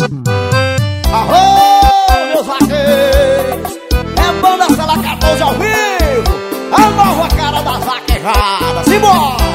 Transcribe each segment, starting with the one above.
Alô, meus vaqueiros, é banda Cela 14 ao vivo, a nova cara das vaquejadas, simbora!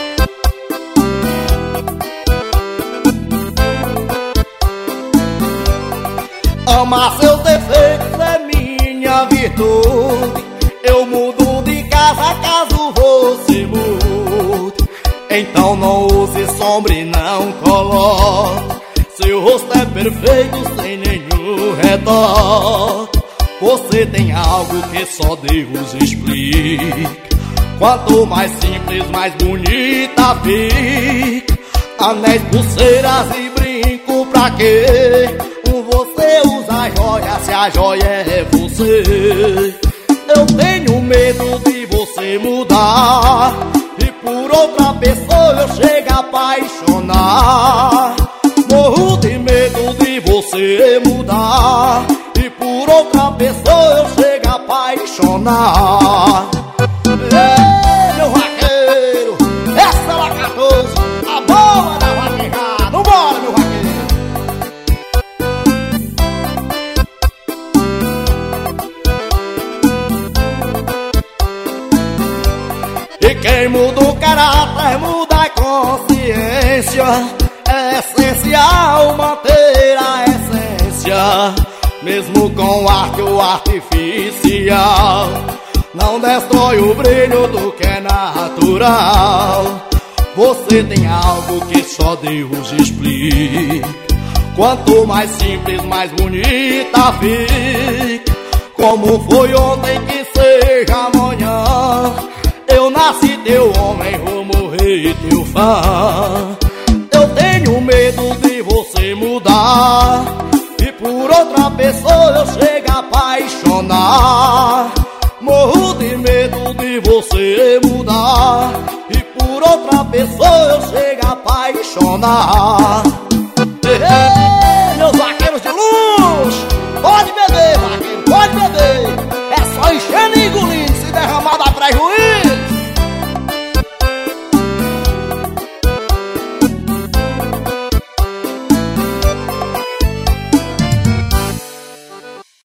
Amar seus defeitos é minha virtude. Eu mudo de casa caso você mude. Então não use sombra e não coloque. Seu rosto é perfeito sem nenhum retoque. Você tem algo que só Deus explica. Quanto mais simples, mais bonita fica. Anéis, pulseiras e brinco pra quê? Você usa joia se a joia é você. Eu tenho medo de você mudar e por outra pessoa eu chego a apaixonar. Morro de medo de você mudar e por outra pessoa eu chego a apaixonar. Ei, meu vaqueiro, essa é a 14, a boa da vaquejada. Vambora, meu vaqueiro. E quem muda o caráter muda a consciência. É essencial manter a essência, mesmo com arte ou artificial. Não destrói o brilho do que é natural. Você tem algo que só Deus explica. Quanto mais simples, mais bonita fica. Como foi ontem que seja amanhã. Eu nasci teu homem, vou morrer teu fã. Eu tenho medo de você mudar e por outra pessoa eu chego a apaixonar. Morro de medo de você mudar e por outra pessoa eu chego a apaixonar. Ei,